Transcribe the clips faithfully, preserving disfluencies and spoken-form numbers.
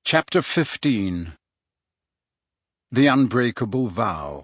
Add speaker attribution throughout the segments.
Speaker 1: Chapter fifteen. The Unbreakable Vow.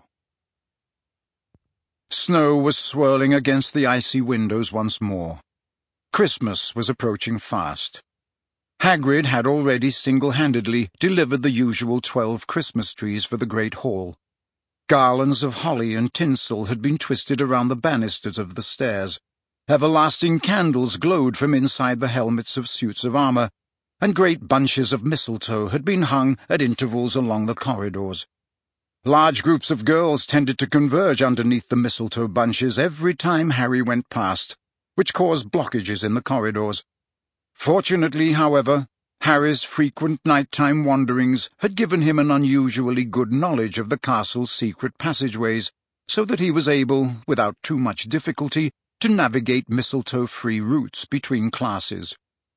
Speaker 1: Snow was swirling against the icy windows once more. Christmas was approaching fast. Hagrid had already single-handedly delivered the usual twelve Christmas trees for the great hall. Garlands of holly and tinsel had been twisted around the banisters of the stairs. Everlasting candles glowed from inside the helmets of suits of armour, and great bunches of mistletoe had been hung at intervals along the corridors. Large groups of girls tended to converge underneath the mistletoe bunches every time Harry went past, which caused blockages in the corridors. Fortunately, however, Harry's frequent nighttime wanderings had given him an unusually good knowledge of the castle's secret passageways, so that he was able, without too much difficulty, to navigate mistletoe-free routes between classes.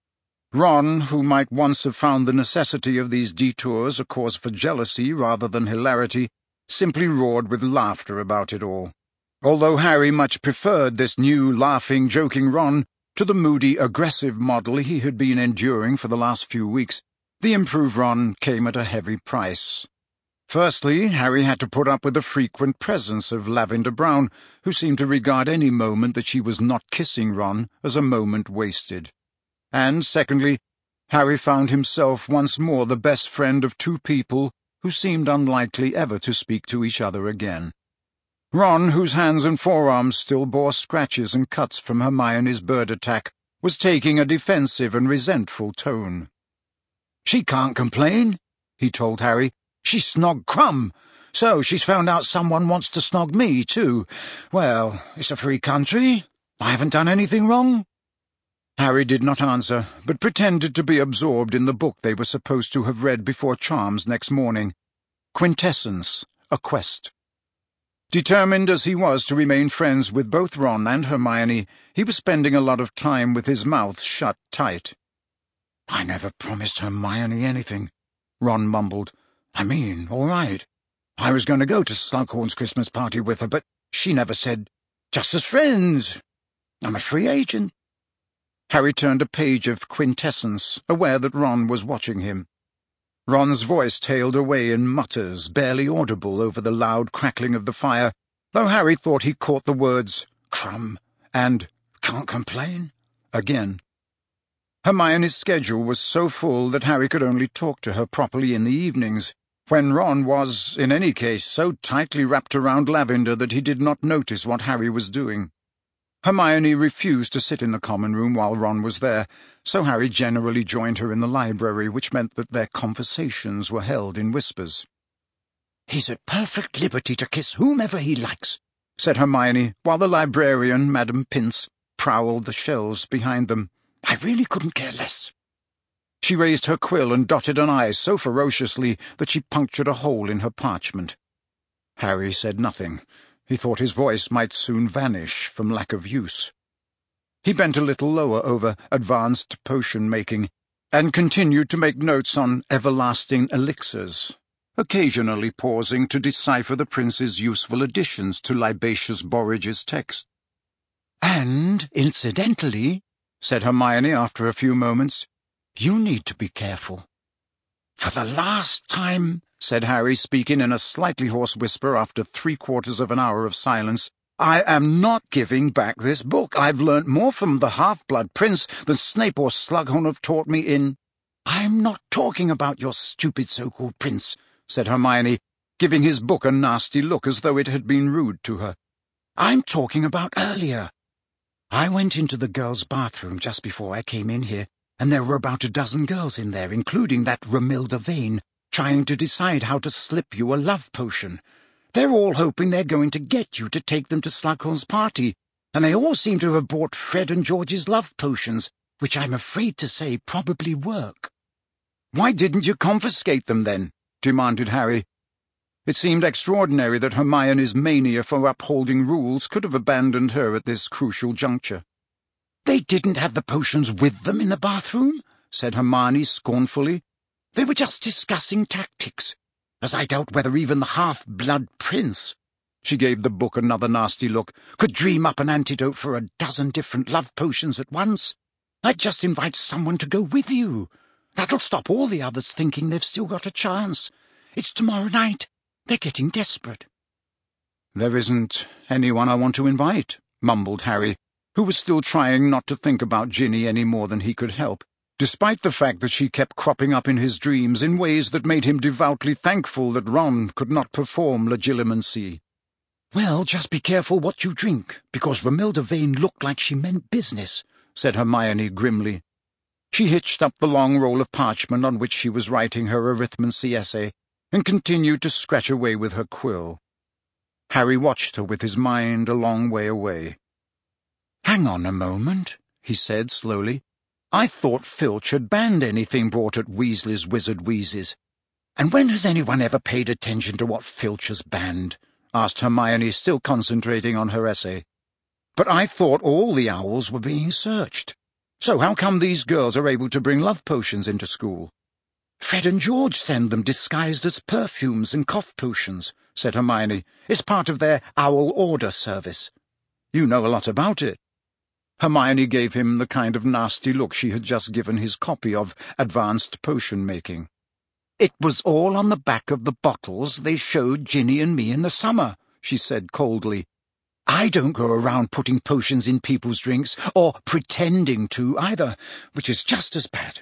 Speaker 1: Ron, who might once have found the necessity of these detours a cause for jealousy rather than hilarity, simply roared with laughter about it all, although Harry much preferred this new, laughing, joking Ron to the moody, aggressive model he had been enduring for the last few weeks. The improved Ron came at a heavy price. Firstly, Harry had to put up with the frequent presence of Lavender Brown, who seemed to regard any moment that she was not kissing Ron as a moment wasted. And, secondly, Harry found himself once more the best friend of two people who seemed unlikely ever to speak to each other again. Ron, whose hands and forearms still bore scratches and cuts from Hermione's bird attack, was taking a defensive and resentful tone. "She can't complain," he told Harry. "She snogged Krum, so she's found out someone wants to snog me, too. Well, it's a free country. I haven't done anything wrong." Harry did not answer, but pretended to be absorbed in the book they were supposed to have read before Charms next morning. Quintessence, a Quest. Determined as he was to remain friends with both Ron and Hermione, he was spending a lot of time with his mouth shut tight. "I never promised Hermione anything," Ron mumbled. "I mean, all right. I was going to go to Slughorn's Christmas party with her, but she never said, 'Just as friends.' I'm a free agent." Harry turned a page of Quintessence, aware that Ron was watching him. Ron's voice tailed away in mutters, barely audible over the loud crackling of the fire, though Harry thought he caught the words "Krum" and "can't complain" again. Hermione's schedule was so full that Harry could only talk to her properly in the evenings, when Ron was, in any case, so tightly wrapped around Lavender that he did not notice what Harry was doing. Hermione refused to sit in the common room while Ron was there, so Harry generally joined her in the library, which meant that their conversations were held in whispers. "He's at perfect liberty to kiss whomever he likes," said Hermione, while the librarian, Madame Pince, prowled the shelves behind them. "I really couldn't care less." She raised her quill and dotted an I so ferociously that she punctured a hole in her parchment. Harry said nothing. He thought his voice might soon vanish from lack of use. He bent a little lower over advanced potion-making, and continued to make notes on everlasting elixirs, occasionally pausing to decipher the prince's useful additions to Libatius Borridge's text. "And, incidentally," said Hermione after a few moments, "you need to be careful." "For the last time," said Harry, speaking in a slightly hoarse whisper after three-quarters of an hour of silence, "I am not giving back this book. I've learnt more from the Half-Blood Prince than Snape or Slughorn have taught me in—" "I'm not talking about your stupid so-called prince," said Hermione, giving his book a nasty look as though it had been rude to her. "I'm talking about earlier. I went into the girls' bathroom just before I came in here, and there were about a dozen girls in there, including that Romilda Vane, trying to decide how to slip you a love potion. They're all hoping they're going to get you to take them to Slughorn's party, and they all seem to have bought Fred and George's love potions, which I'm afraid to say probably work." "Why didn't you confiscate them, then?" demanded Harry. It seemed extraordinary that Hermione's mania for upholding rules could have abandoned her at this crucial juncture. "They didn't have the potions with them in the bathroom," said Hermione scornfully. "They were just discussing tactics, as I doubt whether even the Half-Blood Prince," she gave the book another nasty look, "could dream up an antidote for a dozen different love potions at once. I'd just invite someone to go with you.
Speaker 2: That'll stop all the others thinking they've still got a chance. It's tomorrow night. They're getting desperate."
Speaker 1: "There isn't anyone I want to invite," mumbled Harry, who was still trying not to think about Ginny any more than he could help, despite the fact that she kept cropping up in his dreams in ways that made him devoutly thankful that Ron could not perform legilimency.
Speaker 2: "Well, just be careful what you drink, because Romilda Vane looked like she meant business," said Hermione grimly. She hitched up the long roll of parchment on which she was writing her arithmancy essay, and continued to scratch away with her quill. Harry watched her with his mind a long way away. "Hang on a moment," he said slowly. "I thought Filch had banned anything brought at Weasley's Wizard Wheezes. And when has anyone ever paid attention to what Filch has banned?" asked Hermione, still concentrating on her essay. "But I thought all the owls were being searched. So how come these girls are able to bring love potions into school?" "Fred and George send them disguised as perfumes and cough potions," said Hermione. "It's part of their owl order service."
Speaker 1: "You know a lot about it." Hermione gave him the kind of nasty look she had just given his copy of Advanced Potion Making.
Speaker 2: "It was all on the back of the bottles they showed Ginny and me in the summer," she said coldly. "I don't go around putting potions in people's drinks, or pretending to either, which is just as bad."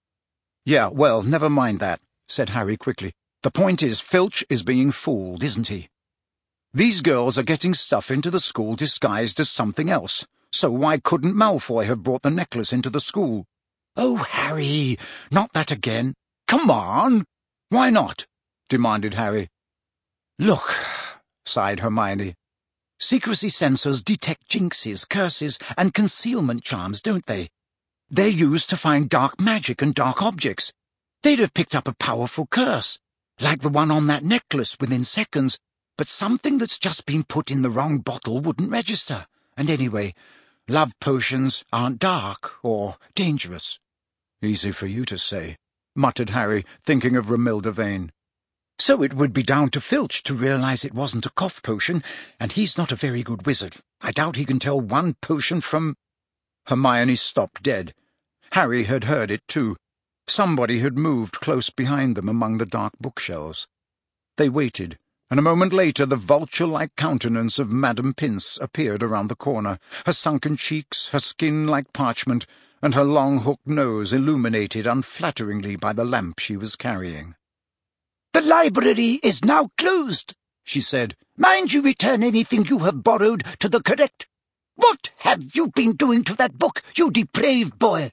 Speaker 1: "Yeah, well, never mind that," said Harry quickly. "The point is, Filch is being fooled, isn't he? These girls are getting stuff into the school disguised as something else, so why couldn't Malfoy have brought the necklace into the school?"
Speaker 2: "Oh, Harry, not that again."
Speaker 1: "Come on! Why not?" demanded Harry.
Speaker 2: "Look," sighed Hermione. "Secrecy sensors detect jinxes, curses, and concealment charms, don't they? They're used to find dark magic and dark objects. They'd have picked up a powerful curse, like the one on that necklace, within seconds, but something that's just been put in the wrong bottle wouldn't register. And anyway, love potions aren't dark or dangerous."
Speaker 1: "Easy for you to say," muttered Harry, thinking of Romilda Vane.
Speaker 2: "So it would be down to Filch to realize it wasn't a cough potion, and he's not a very good wizard. I doubt he can tell one potion from—"
Speaker 1: Hermione stopped dead. Harry had heard it too. Somebody had moved close behind them among the dark bookshelves. They waited, and a moment later the vulture-like countenance of Madame Pince appeared around the corner, her sunken cheeks, her skin like parchment, and her long hooked nose illuminated unflatteringly by the lamp she was carrying.
Speaker 2: "The library is now closed," she said. "Mind you return anything you have borrowed to the correct— What have you been doing to that book, you depraved boy?"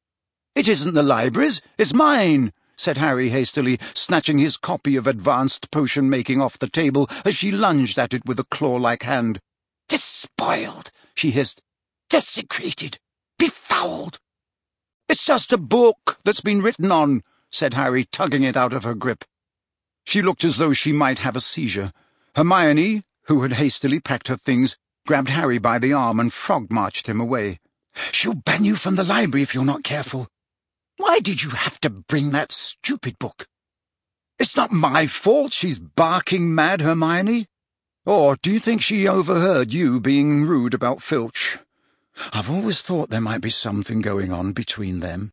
Speaker 1: "It isn't the library's, it's mine," said Harry hastily, snatching his copy of Advanced Potion Making off the table as she lunged at it with a claw-like hand.
Speaker 2: "Despoiled," she hissed. "Desecrated. Befouled."
Speaker 1: "It's just a book that's been written on," said Harry, tugging it out of her grip. She looked as though she might have a seizure. Hermione, who had hastily packed her things, grabbed Harry by the arm and frog-marched him away.
Speaker 2: "She'll ban you from the library if you're not careful. Why did you have to bring that stupid book?"
Speaker 1: "It's not my fault she's barking mad, Hermione. Or do you think she overheard you being rude about Filch? I've always thought there might be something going on between them."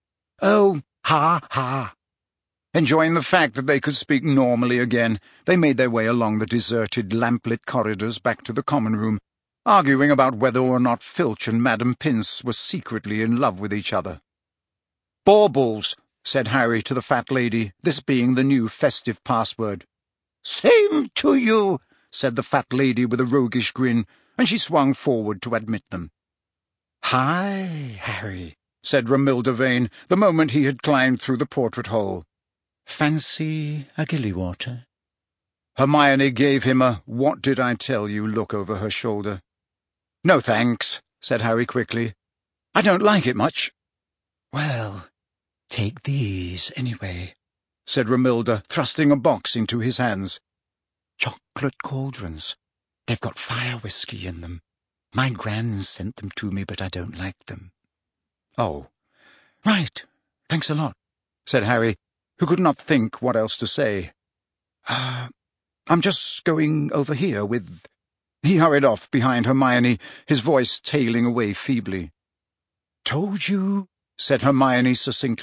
Speaker 2: "Oh, ha, ha."
Speaker 1: Enjoying the fact that they could speak normally again, they made their way along the deserted, lamplit corridors back to the common room, arguing about whether or not Filch and Madame Pince were secretly in love with each other. "Baubles," said Harry to the fat lady, this being the new festive password.
Speaker 2: "Same to you,"
Speaker 1: said the fat lady with a roguish grin, and she swung forward to admit them.
Speaker 2: "Hi, Harry,"
Speaker 1: said Romilda Vane, the moment he had climbed through the portrait hole.
Speaker 2: "Fancy a gilly-water?"
Speaker 1: Hermione gave him a what-did-I-tell-you look over her shoulder. "No, thanks," said Harry quickly. "I don't like it much."
Speaker 2: "Well, take these anyway,"
Speaker 1: said Romilda, thrusting a box into his hands.
Speaker 2: "Chocolate cauldrons. They've got fire whiskey in them. My gran sent them to me, but I don't like them."
Speaker 1: "Oh,
Speaker 2: right. Thanks a lot,"
Speaker 1: said Harry, who could not think what else to say.
Speaker 2: Ah, uh,
Speaker 1: I'm just going over here with—" He hurried off behind Hermione, his voice tailing away feebly.
Speaker 2: "Told you,"
Speaker 1: said Hermione succinctly.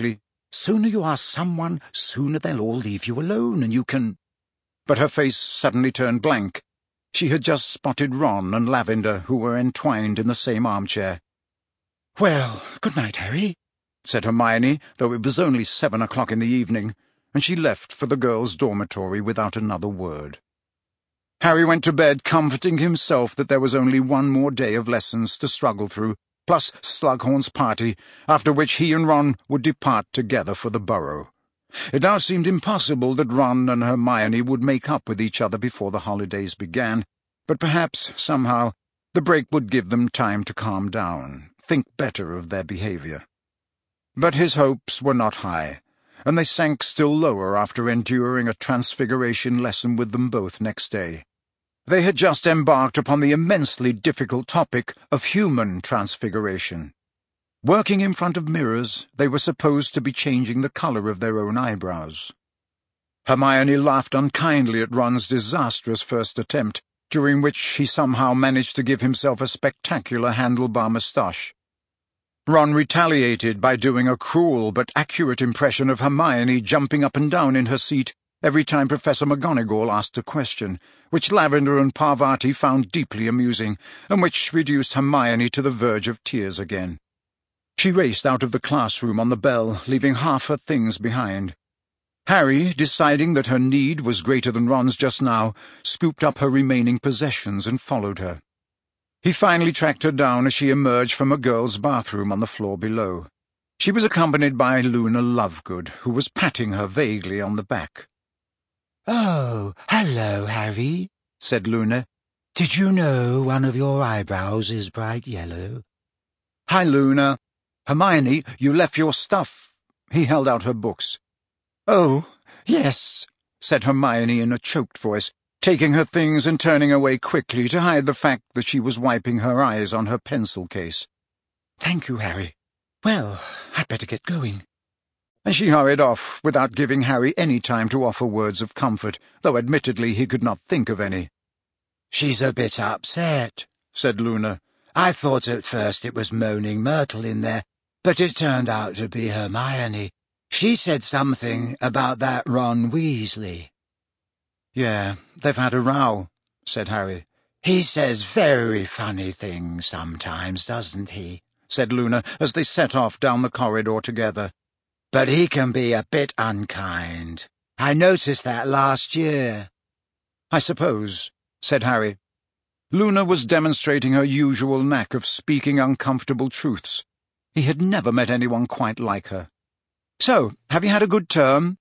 Speaker 2: Sooner you ask someone, sooner they'll all leave you alone, and you can—" But her face suddenly turned blank. She had just spotted Ron and Lavender, who were entwined in the same armchair. "Well, good night, Harry," said Hermione, though it was only seven o'clock in the evening, and she left for the girls' dormitory without another word. Harry went to bed comforting himself that there was only one more day of lessons to struggle through, plus Slughorn's party, after which he and Ron would depart together for the Burrow. It now seemed impossible that Ron and Hermione would make up with each other before the holidays began, but perhaps, somehow, the break would give them time to calm down, think better of their behaviour. But his hopes were not high, and they sank still lower after enduring a transfiguration lesson with them both next day. They had just embarked upon the immensely difficult topic of human transfiguration. Working in front of mirrors, they were supposed to be changing the colour of their own eyebrows. Hermione laughed unkindly at Ron's disastrous first attempt, during which he somehow managed to give himself a spectacular handlebar moustache. Ron retaliated by doing a cruel but accurate impression of Hermione jumping up and down in her seat every time Professor McGonagall asked a question, which Lavender and Parvati found deeply amusing, and which reduced Hermione to the verge of tears again. She raced out of the classroom on the bell, leaving half her things behind. Harry, deciding that her need was greater than Ron's just now, scooped up her remaining possessions and followed her. He finally tracked her down as she emerged from a girl's bathroom on the floor below. She was accompanied by Luna Lovegood, who was patting her vaguely on the back.
Speaker 3: "Oh, hello, Harry," said Luna. "Did you know one of your eyebrows is bright yellow?"
Speaker 2: "Hi, Luna. Hermione, you left your stuff." He held out her books. "Oh, yes," said Hermione in a choked voice, taking her things and turning away quickly to hide the fact that she was wiping her eyes on her pencil case.
Speaker 3: "Thank you, Harry. Well, I'd better get going."
Speaker 2: And she hurried off, without giving Harry any time to offer words of comfort, though admittedly he could not think of any.
Speaker 3: "She's a bit upset," said Luna. "I thought at first it was Moaning Myrtle in there, but it turned out to be Hermione. She said something about that Ron Weasley."
Speaker 2: "Yeah, they've had a row," said Harry.
Speaker 3: "He says very funny things sometimes, doesn't he?"
Speaker 2: said Luna, as they set off down the corridor together.
Speaker 3: "But he can be a bit unkind. I noticed that last year."
Speaker 2: "I suppose," said Harry. Luna was demonstrating her usual knack of speaking uncomfortable truths. He had never met anyone quite like her. "So, have you had a good term?"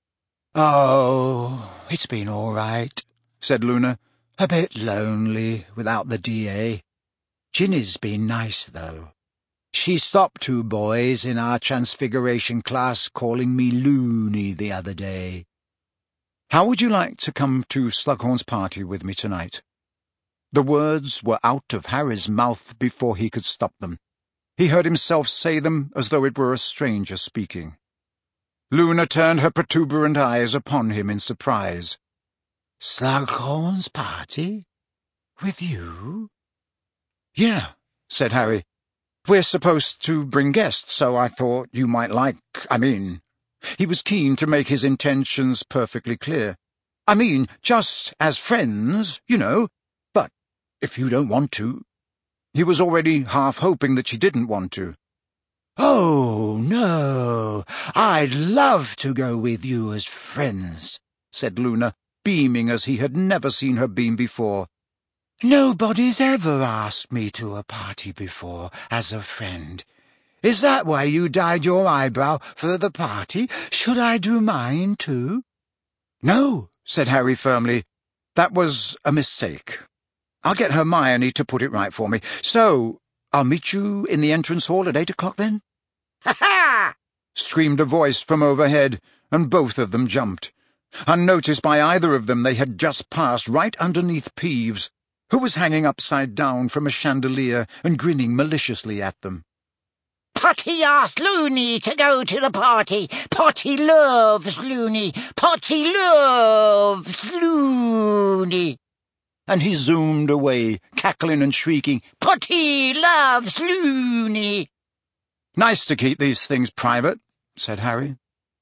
Speaker 3: "Oh, it's been all right," said Luna. "A bit lonely without the D A. Ginny's been nice, though. She stopped two boys in our Transfiguration class calling me loony the other day."
Speaker 2: "How would you like to come to Slughorn's party with me tonight?" The words were out of Harry's mouth before he could stop them. He heard himself say them as though it were a stranger speaking. Luna turned her protuberant eyes upon him in surprise.
Speaker 3: "Slughorn's party? With you?"
Speaker 2: "Yeah," said Harry. "We're supposed to bring guests, so I thought you might like— I mean—" He was keen to make his intentions perfectly clear. "I mean, just as friends, you know, but if you don't want to—" He was already half hoping that she didn't want to.
Speaker 3: "Oh, no, I'd love to go with you as friends," said Luna,
Speaker 2: beaming as he had never seen her beam before.
Speaker 3: "Nobody's ever asked me to a party before as a friend. Is that why you dyed your eyebrow for the party? Should I do mine, too?"
Speaker 2: "No," said Harry firmly. "That was a mistake. I'll get Hermione to put it right for me. So, I'll meet you in the entrance hall at eight o'clock, then?"
Speaker 3: "Ha-ha!"
Speaker 2: screamed a voice from overhead, and both of them jumped. Unnoticed by either of them, they had just passed right underneath Peeves, who was hanging upside down from a chandelier and grinning maliciously at them.
Speaker 4: "Potty asked Loony to go to the party. Potty loves Loony. Potty loves Loony."
Speaker 2: And he zoomed away, cackling and shrieking,
Speaker 4: "Potty loves Loony."
Speaker 2: "Nice to keep these things private," said Harry.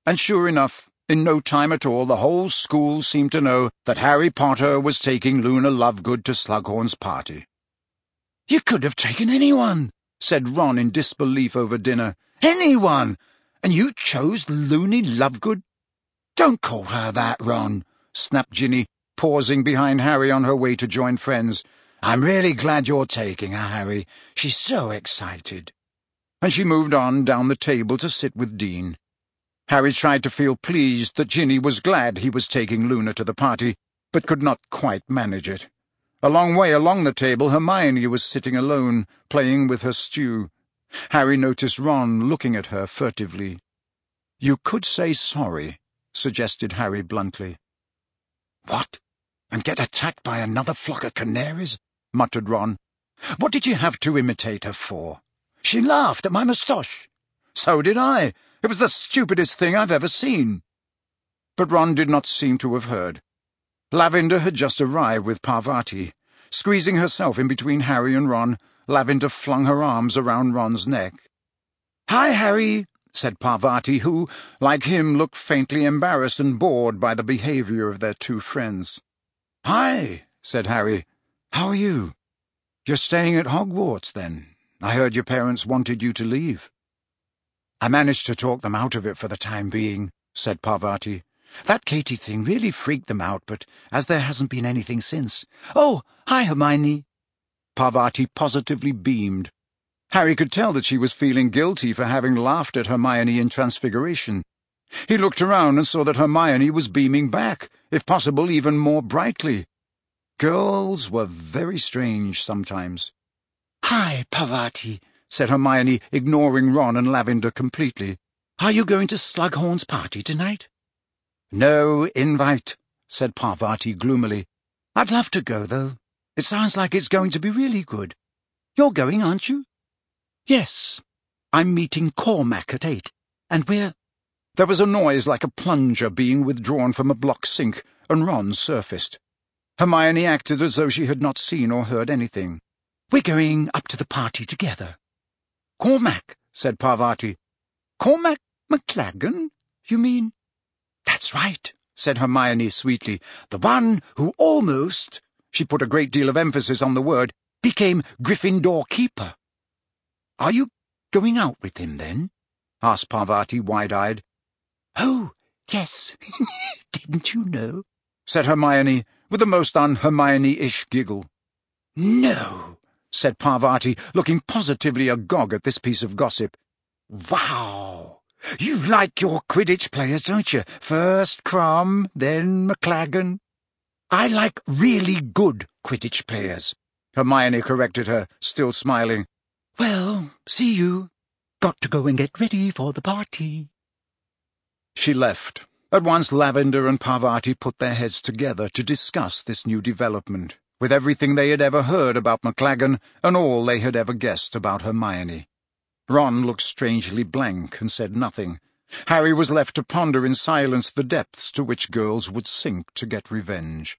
Speaker 1: And sure enough, in no time at all, the whole school seemed to know that Harry Potter was taking Luna Lovegood to Slughorn's party.
Speaker 3: "You could have taken anyone," said Ron in disbelief over dinner. "Anyone! And you chose Loony Lovegood?" "Don't call her that, Ron," snapped Ginny, pausing behind Harry on her way to join friends. "I'm really glad you're taking her, Harry. She's so excited."
Speaker 1: And she moved on down the table to sit with Dean. Harry tried to feel pleased that Ginny was glad he was taking Luna to the party, but could not quite manage it. A long way along the table, Hermione was sitting alone, playing with her stew. Harry noticed Ron looking at her furtively. "You could say sorry," suggested Harry bluntly.
Speaker 3: "What? And get attacked by another flock of canaries?" muttered Ron.
Speaker 1: "What did you have to imitate her for?"
Speaker 3: "She laughed at my moustache."
Speaker 1: "So did I. It was the stupidest thing I've ever seen." But Ron did not seem to have heard. Lavender had just arrived with Parvati. Squeezing herself in between Harry and Ron, Lavender flung her arms around Ron's neck.
Speaker 3: "Hi, Harry,"
Speaker 1: said Parvati, who, like him, looked faintly embarrassed and bored by the behaviour of their two friends.
Speaker 3: "Hi,"
Speaker 1: said Harry.
Speaker 3: "How are you?
Speaker 1: You're staying at Hogwarts, then? I heard your parents wanted you to leave."
Speaker 3: "I managed to talk them out of it for the time being," said Parvati. "That Katie thing really freaked them out, but as there hasn't been anything since—" "Oh, hi, Hermione."
Speaker 1: Parvati positively beamed. Harry could tell that she was feeling guilty for having laughed at Hermione in Transfiguration. He looked around and saw that Hermione was beaming back, if possible even more brightly. Girls were very strange sometimes.
Speaker 3: "Hi, Parvati,"
Speaker 1: said Hermione, ignoring Ron and Lavender completely.
Speaker 3: "Are you going to Slughorn's party tonight?"
Speaker 1: "No invite," said Parvati gloomily.
Speaker 3: "I'd love to go, though. It sounds like it's going to be really good. You're going, aren't you?" "Yes. I'm meeting Cormac at eight, and we're—"
Speaker 1: There was a noise like a plunger being withdrawn from a block sink, and Ron surfaced. Hermione acted as though she had not seen or heard anything.
Speaker 3: "We're going up to the party together."
Speaker 1: "Cormac," said Parvati.
Speaker 3: "Cormac McLaggen, you mean?"
Speaker 1: "That's right," said Hermione sweetly. "The one who almost," she put a great deal of emphasis on the word, "became Gryffindor keeper."
Speaker 3: "Are you going out with him, then?"
Speaker 1: asked Parvati, wide-eyed.
Speaker 3: "Oh, yes. Didn't you know?"
Speaker 1: said Hermione, with the most un-Hermione-ish giggle.
Speaker 3: "No,"
Speaker 1: said Parvati, looking positively agog at this piece of gossip.
Speaker 3: "Wow. You like your Quidditch players, don't you? First Crum, then McLaggen." "I like really good Quidditch players,"
Speaker 1: Hermione corrected her, still smiling.
Speaker 3: "Well, see you. Got to go and get ready for the party."
Speaker 1: She left. At once Lavender and Parvati put their heads together to discuss this new development, with everything they had ever heard about McLaggen and all they had ever guessed about Hermione. Ron looked strangely blank and said nothing. Harry was left to ponder in silence the depths to which girls would sink to get revenge.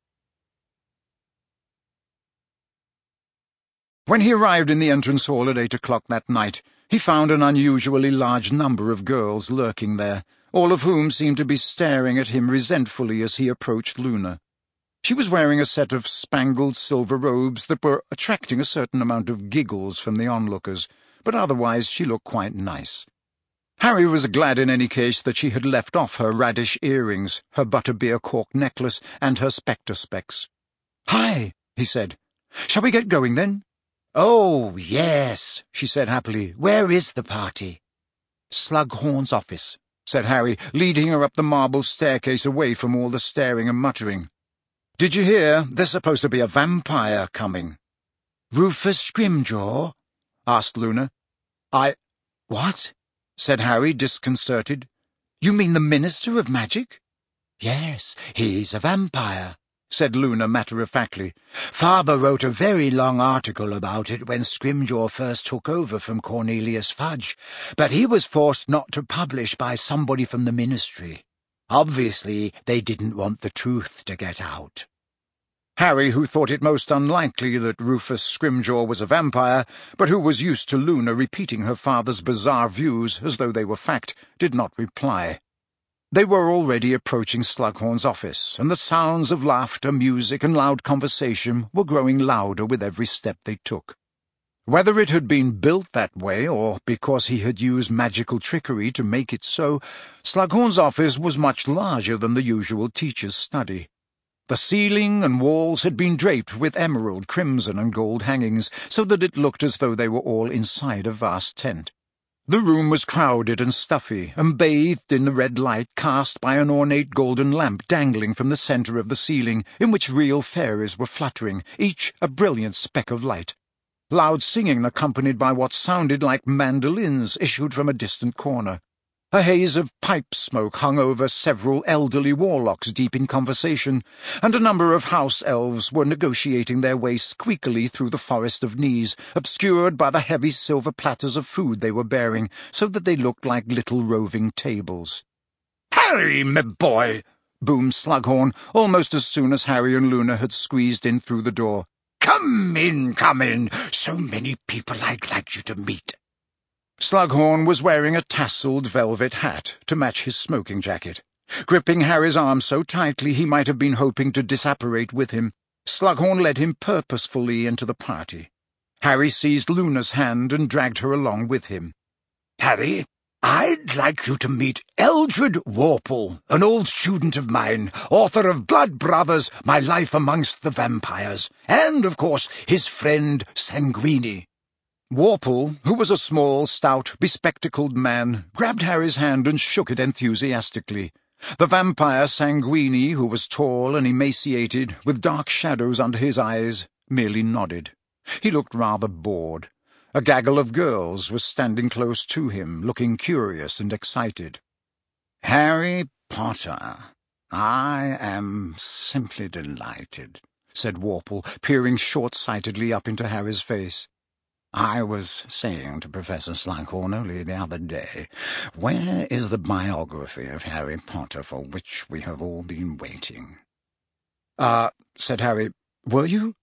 Speaker 1: When he arrived in the entrance hall at eight o'clock that night, he found an unusually large number of girls lurking there, all of whom seemed to be staring at him resentfully as he approached Luna. She was wearing a set of spangled silver robes that were attracting a certain amount of giggles from the onlookers, but otherwise she looked quite nice. Harry was glad in any case that she had left off her radish earrings, her butterbeer cork necklace, and her spectre specs.
Speaker 3: "Hi," he said. "Shall we get going, then?"
Speaker 1: "Oh, yes," she said happily. "Where is the party?"
Speaker 3: "Slughorn's office,"
Speaker 1: said Harry, leading her up the marble staircase away from all the staring and muttering. "Did you hear? There's supposed to be a vampire coming."
Speaker 3: "Rufus Scrimgeour?"
Speaker 1: asked Luna.
Speaker 3: I... What? said Harry, disconcerted. You mean the Minister of Magic? Yes, he's a vampire, said Luna matter-of-factly. Father wrote a very long article about it when Scrimgeour first took over from Cornelius Fudge, but he was forced not to publish by somebody from the Ministry. Obviously, they didn't want the truth to get out.
Speaker 1: Harry, who thought it most unlikely that Rufus Scrimgeour was a vampire, but who was used to Luna repeating her father's bizarre views as though they were fact, did not reply. They were already approaching Slughorn's office, and the sounds of laughter, music, and loud conversation were growing louder with every step they took. Whether it had been built that way, or because he had used magical trickery to make it so, Slughorn's office was much larger than the usual teacher's study. The ceiling and walls had been draped with emerald, crimson, and gold hangings, so that it looked as though they were all inside a vast tent. The room was crowded and stuffy, and bathed in the red light cast by an ornate golden lamp dangling from the centre of the ceiling, in which real fairies were fluttering, each a brilliant speck of light. Loud singing, accompanied by what sounded like mandolins, issued from a distant corner. A haze of pipe smoke hung over several elderly warlocks deep in conversation, and a number of house elves were negotiating their way squeakily through the forest of knees, obscured by the heavy silver platters of food they were bearing, so that they looked like little roving tables.
Speaker 2: "Harry, my boy!"
Speaker 1: boomed Slughorn, almost as soon as Harry and Luna had squeezed in through the door.
Speaker 2: "Come in, come in. So many people I'd like you to meet."
Speaker 1: Slughorn was wearing a tasselled velvet hat to match his smoking jacket. Gripping Harry's arm so tightly he might have been hoping to disapparate with him, Slughorn led him purposefully into the party. Harry seized Luna's hand and dragged her along with him.
Speaker 2: "Harry, I'd like you to meet Eldred Warple, an old student of mine, author of Blood Brothers, My Life Amongst the Vampires, and, of course, his friend Sanguini."
Speaker 1: Warple, who was a small, stout, bespectacled man, grabbed Harry's hand and shook it enthusiastically. The vampire Sanguini, who was tall and emaciated, with dark shadows under his eyes, merely nodded. He looked rather bored. A gaggle of girls was standing close to him, looking curious and excited.
Speaker 3: "Harry Potter, I am simply delighted," said Warple, peering short-sightedly up into Harry's face. "I was saying to Professor Slughorn only the other day, where is the biography of Harry Potter for which we have all been waiting?"
Speaker 1: Ah, uh, said Harry, were you?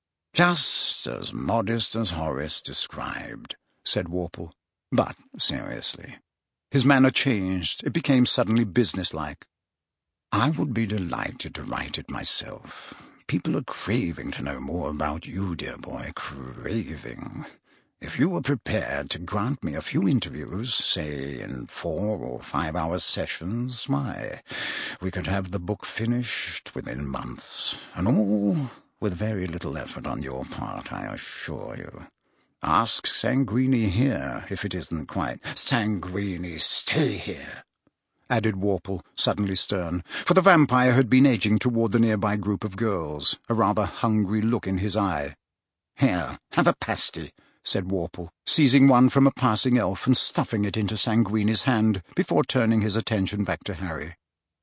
Speaker 3: "Just as modest as Horace described," said Warple. "But seriously."
Speaker 1: His manner changed. It became suddenly businesslike.
Speaker 3: "I would be delighted to write it myself. People are craving to know more about you, dear boy, craving. If you were prepared to grant me a few interviews, say in four or five hour sessions, why, we could have the book finished within months, and all with very little effort on your part, I assure you. Ask Sanguini here, if it isn't quite. Sanguini, stay here,"
Speaker 1: added Warple, suddenly stern, for the vampire had been edging toward the nearby group of girls, a rather hungry look in his eye.
Speaker 3: "Here, have a pasty," said Warple,
Speaker 1: seizing one from a passing elf and stuffing it into Sanguini's hand before turning his attention back to Harry.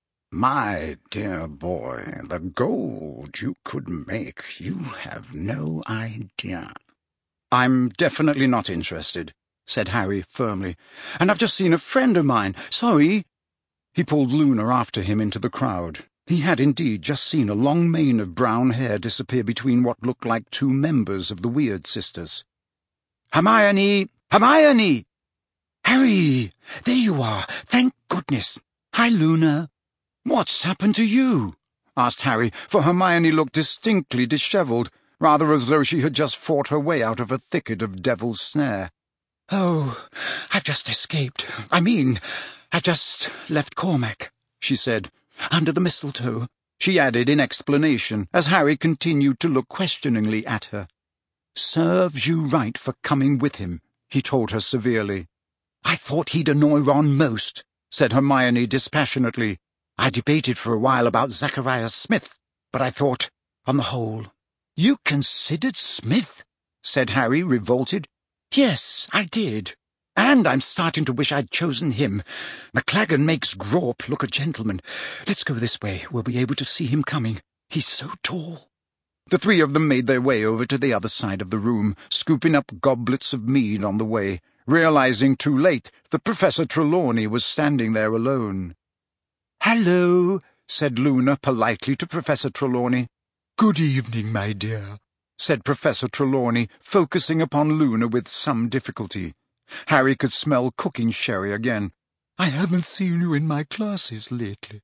Speaker 3: "My dear boy, the gold you could make, you have no idea."
Speaker 1: "I'm definitely not interested," said Harry firmly, "and I've just seen a friend of mine. Sorry." He pulled Luna after him into the crowd. He had indeed just seen a long mane of brown hair disappear between what looked like two members of the Weird Sisters. "Hermione! Hermione!"
Speaker 4: "Harry! There you are! Thank goodness! Hi, Luna!"
Speaker 1: "What's happened to you?" asked Harry, for Hermione looked distinctly dishevelled, rather as though she had just fought her way out of a thicket of devil's snare.
Speaker 4: "Oh, I've just escaped. I mean, I've just left Cormac," she said. "Under the mistletoe," she added in explanation, as Harry continued to look questioningly at her.
Speaker 1: "Serves you right for coming with him," he told her severely.
Speaker 4: "I thought he'd annoy Ron most," said Hermione dispassionately. "I debated for a while about Zachariah Smith, but I thought, on the whole—"
Speaker 1: "You considered Smith?" said Harry, revolted.
Speaker 4: "Yes, I did. And I'm starting to wish I'd chosen him. McLaggen makes Grawp look a gentleman. Let's go this way. We'll be able to see him coming. He's so tall."
Speaker 1: The three of them made their way over to the other side of the room, scooping up goblets of mead on the way, realizing too late that Professor Trelawney was standing there alone.
Speaker 4: "Hello,"
Speaker 1: said Luna politely to Professor Trelawney.
Speaker 2: "Good evening, my dear,"
Speaker 1: said Professor Trelawney, focusing upon Luna with some difficulty. Harry could smell cooking sherry again.
Speaker 3: I haven't seen you in my classes lately."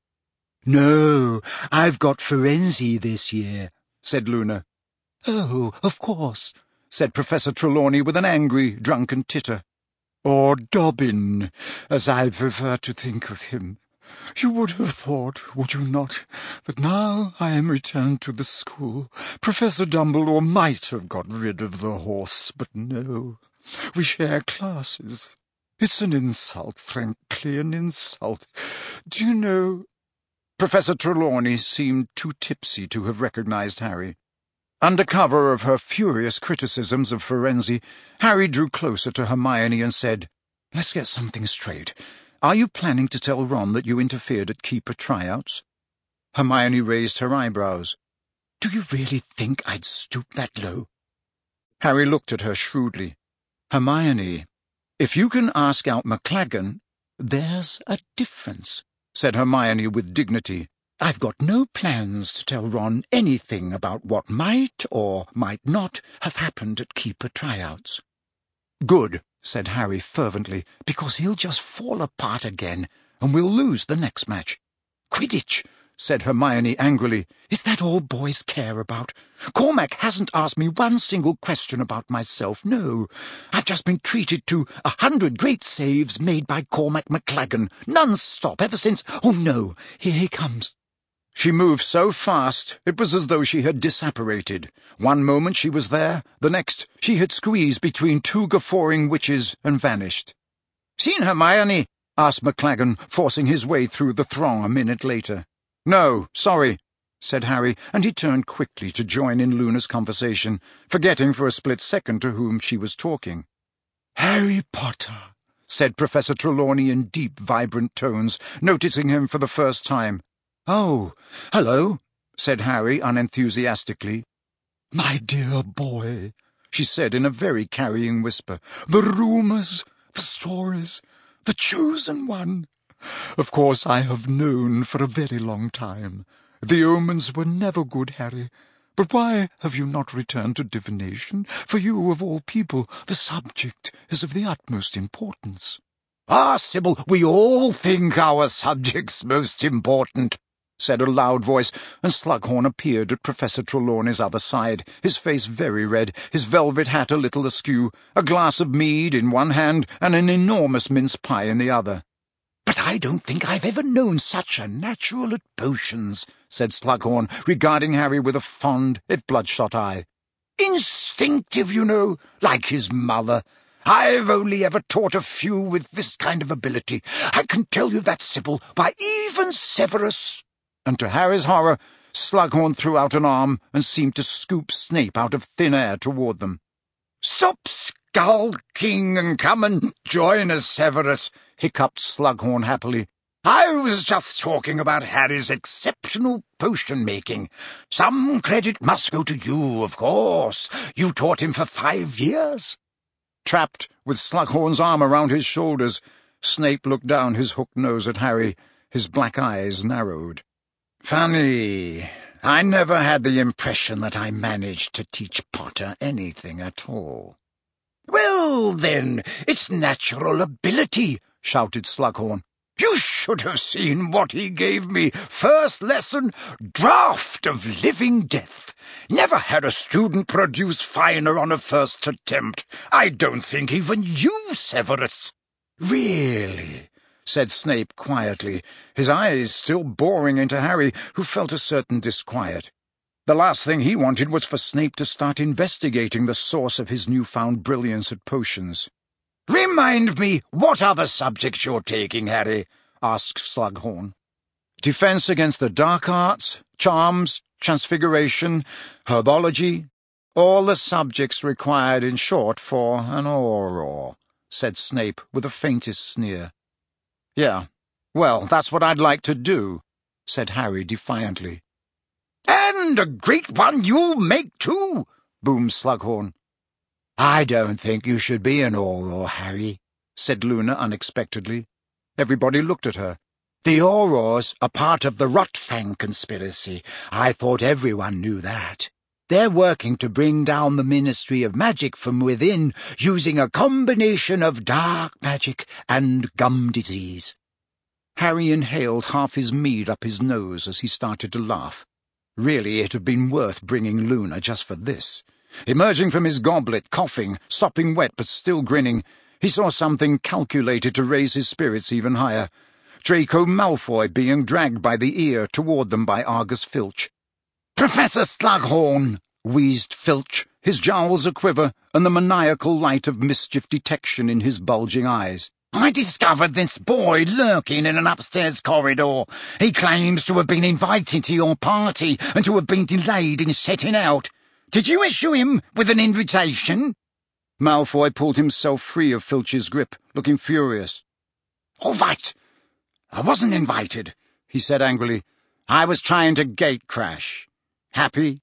Speaker 3: "No, I've got Forensi this year," said Luna. "Oh, of course," said Professor Trelawney with an angry, drunken titter. "Or Dobbin, as I prefer to think of him. You would have thought, would you not, that now I am returned to the school, Professor Dumbledore might have got rid of the horse, but no. We share classes. It's an insult, frankly, an insult. Do you know—" Professor Trelawney seemed too tipsy to have recognized Harry. Under cover of her furious criticisms of Forensi, Harry drew closer to Hermione and said, "Let's get something straight. Are you planning to tell Ron that you interfered at keeper tryouts?" Hermione raised her eyebrows. "Do you really think I'd stoop that low?" Harry looked at her shrewdly. "Hermione, if you can ask out McLaggen—" "There's a difference," said Hermione with dignity. "I've got no plans to tell Ron anything about what might or might not have happened at keeper tryouts." "Good," said Harry fervently, "because he'll just fall apart again, and we'll lose the next match." "Quidditch," said Hermione angrily. "Is that all boys care about? Cormac hasn't asked me one single question about myself, no. I've just been treated to a hundred great saves made by Cormac McLaggen, non-stop, ever since— Oh, no, here he comes." She moved so fast it was as though she had disapparated. One moment she was there, the next she had squeezed between two guffawing witches and vanished. "Seen Hermione?" asked McLaggen, forcing his way through the throng a minute later. "No, sorry," said Harry, and he turned quickly to join in Luna's conversation, forgetting for a split second to whom she was talking. "Harry Potter," said Professor Trelawney in deep, vibrant tones, noticing him for the first time. "Oh, hello," said Harry unenthusiastically. "My dear boy," she said in a very carrying whisper, "the rumours, the stories, the chosen one. Of course I have known for a very long time. The omens were never good, Harry. But why have you not returned to divination? For you, of all people, the subject is of the utmost importance." "Ah, Sybil, we all think our subject's most important," said a loud voice, and Slughorn appeared at Professor Trelawney's other side, his face very red, his velvet hat a little askew, a glass of mead in one hand and an enormous mince pie in the other. "But I don't think I've ever known such a natural at potions," said Slughorn, regarding Harry with a fond, if bloodshot eye. "Instinctive, you know, like his mother. I've only ever taught a few with this kind of ability. I can tell you that, Sybil, by even Severus—" And to Harry's horror, Slughorn threw out an arm and seemed to scoop Snape out of thin air toward them. "Stop skulking and come and join us, Severus," hiccuped Slughorn happily. "I was just talking about Harry's exceptional potion-making. Some credit must go to you, of course. You taught him for five years." Trapped, with Slughorn's arm around his shoulders, Snape looked down his hooked nose at Harry, his black eyes narrowed. "Funny. I never had the impression that I managed to teach Potter anything at all." "Well, then, it's natural ability," shouted Slughorn. "You should have seen what he gave me. First lesson, draught of living death. Never had a student produce finer on a first attempt. I don't think even you, Severus." "Really?" said Snape quietly, his eyes still boring into Harry, who felt a certain disquiet. The last thing he wanted was for Snape to start investigating the source of his newfound brilliance at potions. "Remind me what other subjects you're taking, Harry?" asked Slughorn. "Defense against the dark arts, charms, transfiguration, herbology, all the subjects required, in short, for an Auror," said Snape with the faintest sneer. "Yeah, well, that's what I'd like to do," said Harry defiantly. "And a great one you'll make, too," boomed Slughorn. "I don't think you should be an Auror, Harry," said Luna unexpectedly. Everybody looked at her. "The Aurors are part of the Rotfang conspiracy. I thought everyone knew that. They're working to bring down the Ministry of Magic from within, using a combination of dark magic and gum disease.
Speaker 2: Harry inhaled half his mead up his nose as he started to laugh. Really, it had been worth bringing Luna just for this. Emerging from his goblet, coughing, sopping wet but still grinning, he saw something calculated to raise his spirits even higher. Draco Malfoy being dragged by the ear toward them by Argus Filch. "Professor Slughorn!" wheezed Filch, his jowls a-quiver and the maniacal light of mischief detection in his bulging eyes. "I discovered this boy lurking in an upstairs corridor. He claims to have been invited to your party and to have been delayed in setting out. Did you issue him with an invitation?" Malfoy pulled himself free of Filch's grip, looking furious. "All right. I wasn't invited," he said angrily. "I was trying to gate-crash. Happy?"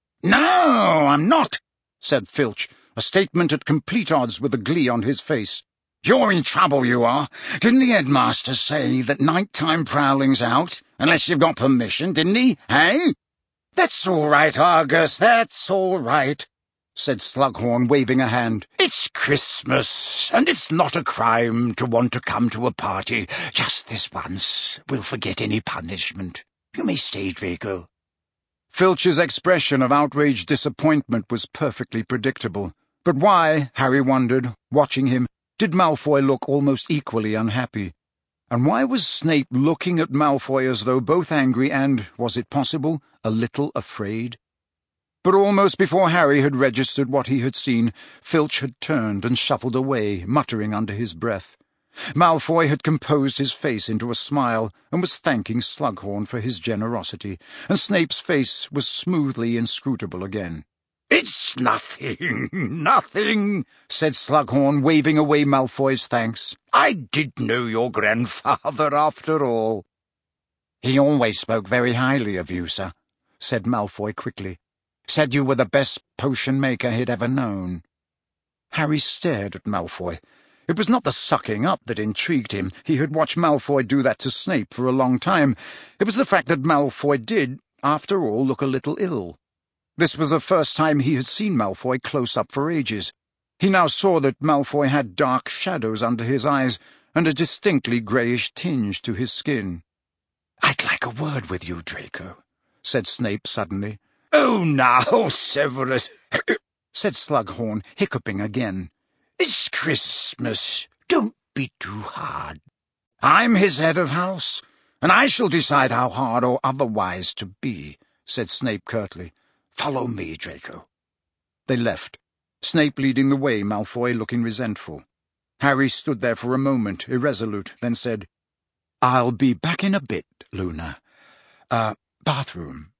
Speaker 2: "No, I'm not," said Filch, a statement at complete odds with the glee on his face. "You're in trouble, you are. Didn't the headmaster say that nighttime prowling's out, unless you've got permission, didn't he, eh?" "That's all right, Argus, that's all right," said Slughorn, waving a hand. "It's Christmas, and it's not a crime to want to come to a party. Just this once. We'll forget any punishment. You may stay, Draco." Filch's expression of outraged disappointment was perfectly predictable. But why, Harry wondered, watching him, did Malfoy look almost equally unhappy? And why was Snape looking at Malfoy as though both angry and, was it possible, a little afraid? But almost before Harry had registered what he had seen, Filch had turned and shuffled away, muttering under his breath. Malfoy had composed his face into a smile and was thanking Slughorn for his generosity, and Snape's face was smoothly inscrutable again. "It's nothing, nothing," said Slughorn, waving away Malfoy's thanks. "I did know your grandfather, after all." "He always spoke very highly of you, sir," said Malfoy quickly. "Said you were the best potion-maker he'd ever known." Harry stared at Malfoy. It was not the sucking up that intrigued him. He had watched Malfoy do that to Snape for a long time. It was the fact that Malfoy did, after all, look a little ill. This was the first time he had seen Malfoy close up for ages. He now saw that Malfoy had dark shadows under his eyes and a distinctly greyish tinge to his skin. "I'd like a word with you, Draco," said Snape suddenly. "Oh, now, Severus," said Slughorn, hiccuping again. "It's Christmas. Don't be too hard. I'm his head of house, and I shall decide how hard or otherwise to be," said Snape curtly. "Follow me, Draco." They left, Snape leading the way, Malfoy looking resentful. Harry stood there for a moment, irresolute, then said, "I'll be back in a bit, Luna. Uh, bathroom."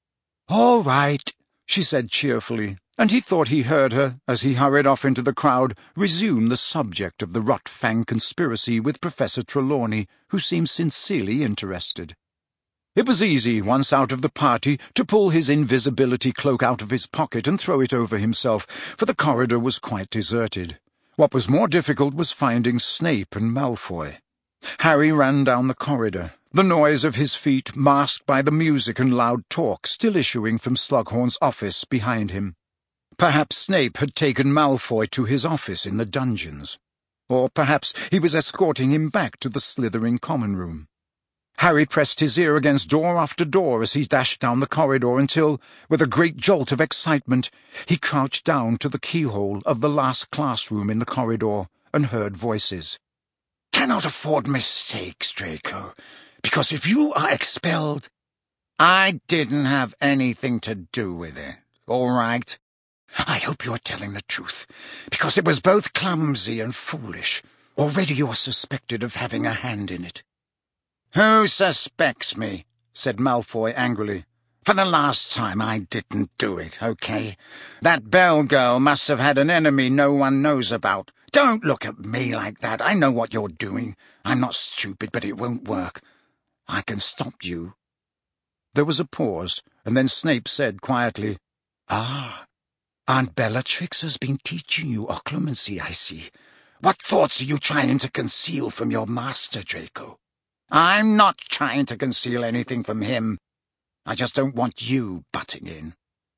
Speaker 2: "All right," she said cheerfully, and he thought he heard her, as he hurried off into the crowd, resume the subject of the Rot-Fang conspiracy with Professor Trelawney, who seemed sincerely interested. It was easy, once out of the party, to pull his invisibility cloak out of his pocket and throw it over himself, for the corridor was quite deserted. What was more difficult was finding Snape and Malfoy. Harry ran down the corridor, the noise of his feet masked by the music and loud talk still issuing from Slughorn's office behind him. Perhaps Snape had taken Malfoy to his office in the dungeons. Or perhaps he was escorting him back to the Slytherin common room. Harry pressed his ear against door after door as he dashed down the corridor until, with a great jolt of excitement, he crouched down to the keyhole of the last classroom in the corridor and heard voices. "Cannot afford mistakes, Draco, because if you are expelled—" "I didn't have anything to do with it, all right? I hope you are telling the truth, because it was both clumsy and foolish. Already you are suspected of having a hand in it." "Who suspects me?" said Malfoy angrily. "For the last time, I didn't do it, okay? That Bell girl must have had an enemy no one knows about. Don't look at me like that. I know what you're doing. I'm not stupid, but it won't work. I can stop you." There was a pause, and then Snape said quietly, "Ah, Aunt Bellatrix has been teaching you occlumency, I see. What thoughts are you trying to conceal from your master, Draco?" "I'm not trying to conceal anything from him. I just don't want you butting in."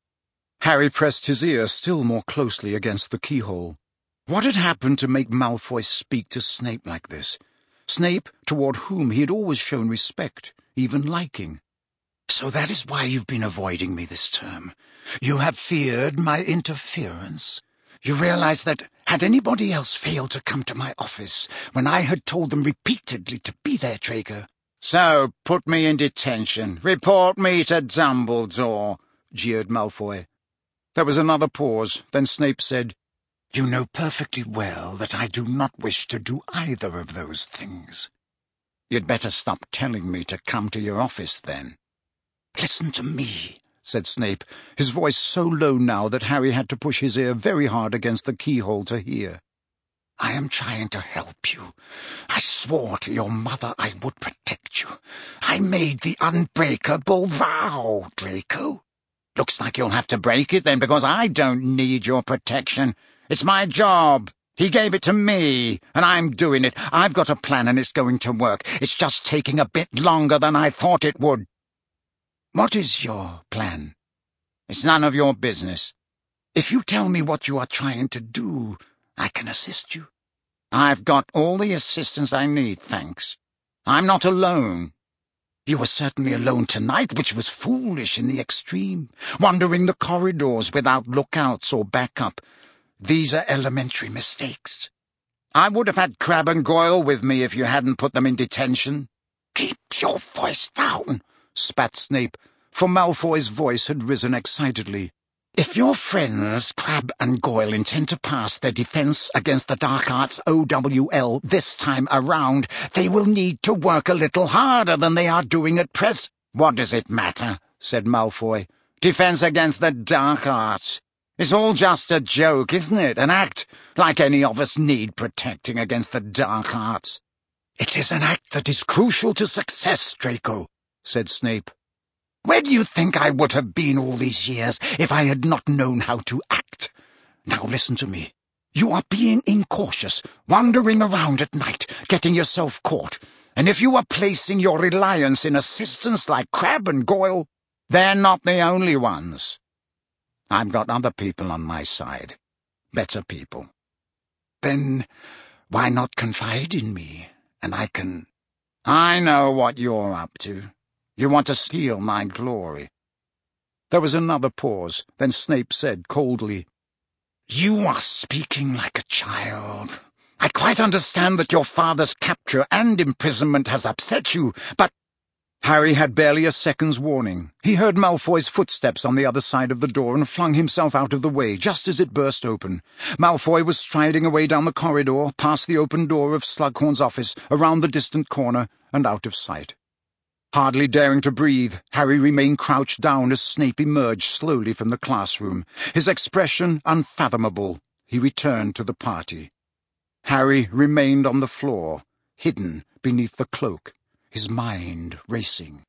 Speaker 2: Harry pressed his ear still more closely against the keyhole. What had happened to make Malfoy speak to Snape like this? Snape, toward whom he had always shown respect, even liking. "So that is why you've been avoiding me this term. You have feared my interference. You realize that, had anybody else failed to come to my office when I had told them repeatedly to be there, Draco—"
Speaker 3: "So, put me in detention. Report me to Dumbledore," jeered Malfoy.
Speaker 2: There was another pause, then Snape said, "You know perfectly well that I do not wish to do either of those things."
Speaker 3: "You'd better stop telling me to come to your office, then."
Speaker 2: "Listen to me,"
Speaker 4: said Snape, his voice so low now that Harry had to push his ear very hard against the keyhole to hear.
Speaker 2: "I am trying to help you. I swore to your mother I would protect you. I made the unbreakable vow, Draco."
Speaker 3: "Looks like you'll have to break it then, because I don't need your protection. It's my job. He gave it to me, and I'm doing it. I've got a plan, and it's going to work. It's just taking a bit longer than I thought it would."
Speaker 2: "What is your plan?"
Speaker 3: "It's none of your business."
Speaker 2: "If you tell me what you are trying to do, I can assist you."
Speaker 3: "I've got all the assistance I need, thanks. I'm not alone."
Speaker 2: "You were certainly alone tonight, which was foolish in the extreme, wandering the corridors without lookouts or backup. These are elementary mistakes."
Speaker 3: "I would have had Crabbe and Goyle with me if you hadn't put them in detention."
Speaker 2: "Keep your voice down,"
Speaker 4: spat Snape, for Malfoy's voice had risen excitedly.
Speaker 2: "If your friends, Crabbe and Goyle, intend to pass their Defense Against the Dark Arts O W L this time around, they will need to work a little harder than they are doing at pres—"
Speaker 3: "What does it matter?" said Malfoy. "Defense Against the Dark Arts. It's all just a joke, isn't it? An act, like any of us need protecting against the dark arts."
Speaker 2: "It is an act that is crucial to success, Draco," said Snape. "Where do you think I would have been all these years if I had not known how to act? Now listen to me. You are being incautious, wandering around at night, getting yourself caught. And if you are placing your reliance in assistants like Crabbe and Goyle—"
Speaker 3: "They're not the only ones. I've got other people on my side. Better people."
Speaker 2: "Then why not confide in me, and I can—"
Speaker 3: "I know what you're up to. You want to steal my glory."
Speaker 4: There was another pause, then Snape said coldly,
Speaker 2: "You are speaking like a child. I quite understand that your father's capture and imprisonment has upset you, but—"
Speaker 4: Harry had barely a second's warning. He heard Malfoy's footsteps on the other side of the door and flung himself out of the way just as it burst open. Malfoy was striding away down the corridor, past the open door of Slughorn's office, around the distant corner, and out of sight. Hardly daring to breathe, Harry remained crouched down as Snape emerged slowly from the classroom. His expression unfathomable, he returned to the party. Harry remained on the floor, hidden beneath the cloak, his mind racing.